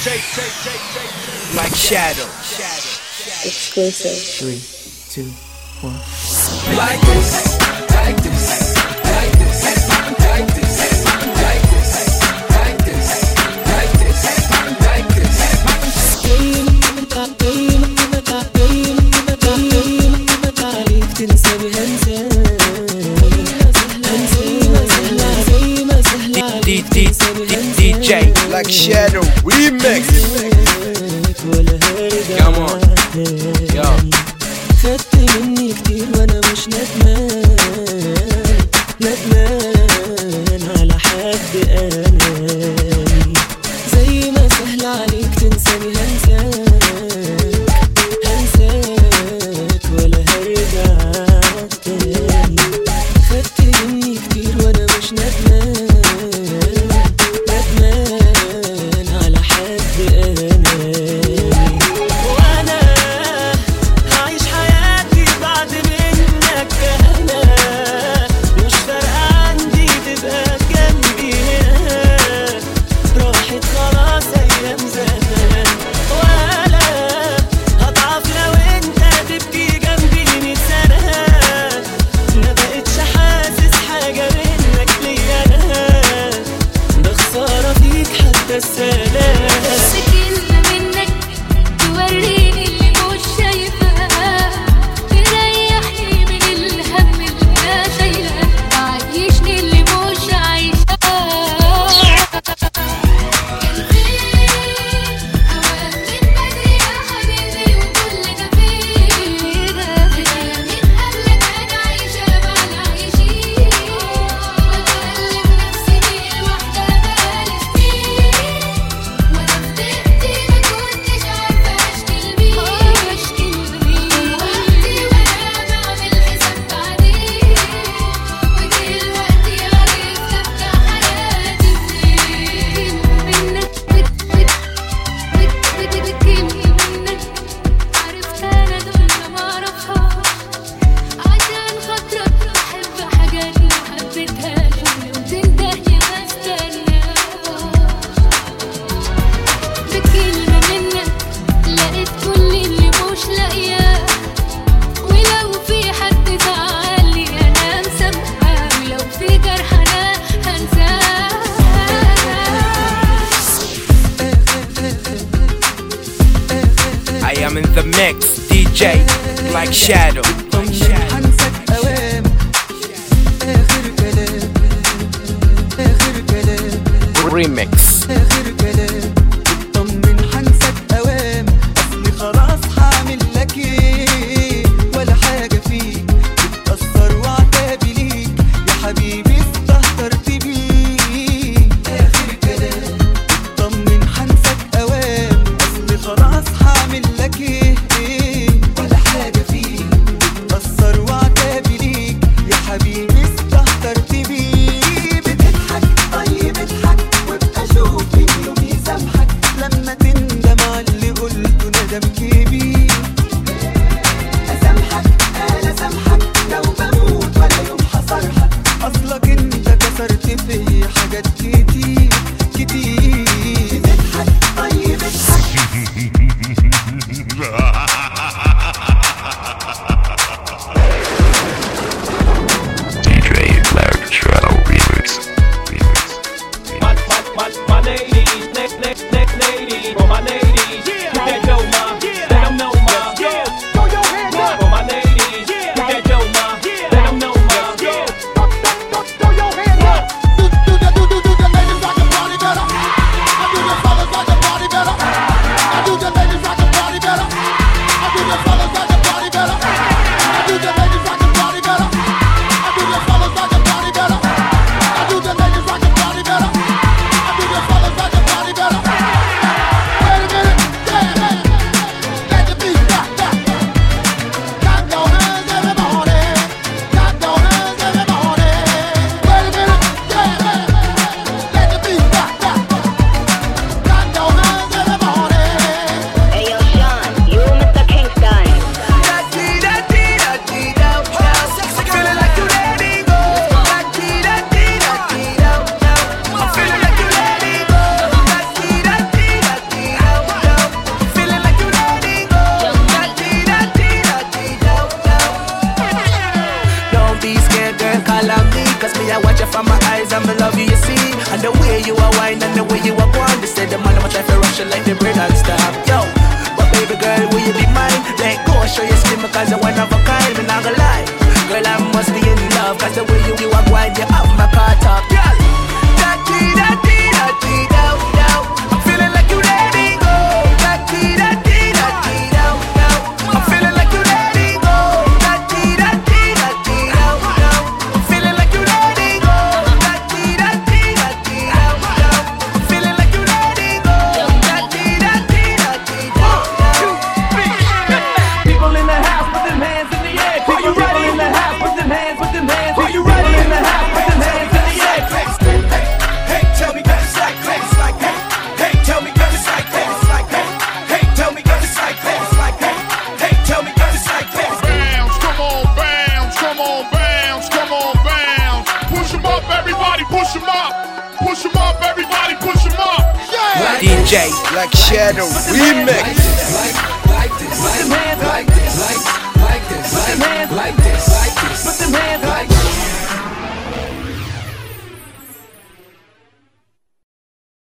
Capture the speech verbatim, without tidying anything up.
Like Shadow. Exclusive. Three, two, one. Like this, like this, like this, like this, like this, like this, like this, like this. D J Like Shadow Remix. Come on. Yo. خدت مني كتير وانا مش ندمان ندمان على حد اناني زي ما سهل عليك تنساني هنساك هنساك ولا هرجع تاني خدت مني كتير وانا مش ندمان ندمان على حد اناني وانا هعيش حياتي بعد منك انا مش فارقة عندي تبقى جنبي هنا راحت خلاص ايام زمان ولا هضعف لو انت تبكي جنبي مية سنة ما بقتش حاسس حاجة منك ليا انا ده خسارة فيك حتى السلام كلمة منك توريني اللي مش شايفاه تريحني من الهم اللي انا شايلاه تعيشني اللي مش عايشاه كان فين اوقات من بدري يا حبيبي وكل ده فين ده من قبلك انا عايشة مع العايشين بكلم نفسي ليه لوحدها بقالي سنين وانا في ضيقتي ما كنتش عارفة اشكي لمين اشكي لمين وقتي وانا بعمل حساب بعدين ودلوقتي عرفت ابدأ حياتي منين منك بت بت بت بت بتجيلي منك عرفت انا دول ما اعرفهاش عشان خاطرك بحب حاجات ما حبيتهاش وتندهني ما استناش بكلمة منك لقيت كل اللي مش لاقياه ولو في حد زعلي انا مسامحاه ولو في جرح انا هنساه I am in the mix. D J Like Shadow هنساك اوام اخر كلام اخر كلام Remix. اخر كلام اطمن هنساك اوام اصلي خلاص هعمل لك ايه ولا حاجه فيك بتأثر وعتابي ليك يا حبيبي استهترت بيك اخر كلام اطمن هنساك اوام اصلي خلاص هعمل لك ايه ولا حاجه فيك بتأثر وعتابي ليك يا حبيبي استهترت بيك بتضحك طيب اضحك وابقى شوف مين يوم يسامحك non-stop, yo. But baby girl, will you be mine? Let go, show your skin because you're one of a kind. Me not gonna lie, girl, I must be in love. Cause the way you, you are going, you have my car top, girl. Da-dee, da-dee, da-dee, down, down. I'm feeling like you let me go. Da-dee, da-dee, da-dee, down, down. I'm feeling like you let me go. Da-dee, da-dee, da-dee, down, down. I'm feeling like you let me go. Da-dee, da-dee, da-dee, down, down. I'm feeling like you let me go. Da-dee, da-dee, da-dee, down, down. People in the house, put them hands in the air. Are you ready? In the house, put them hands, put them hands. Are you ready? In the house, put them hands in the air. Hey, tell me that it's like that. It's like that. Hey, tell me that it's like that. It's like that. Hey, tell me that it's like that. It's like that. Hey, tell me that it's like that. Bounce, come on, bounce, come on, bounce, come on, bounce. Push 'em up, everybody, push 'em up. Push 'em up, everybody, push 'em up. Yeah! D J Black Shadow remix. Like this, like this, like this, like this, like this, like this.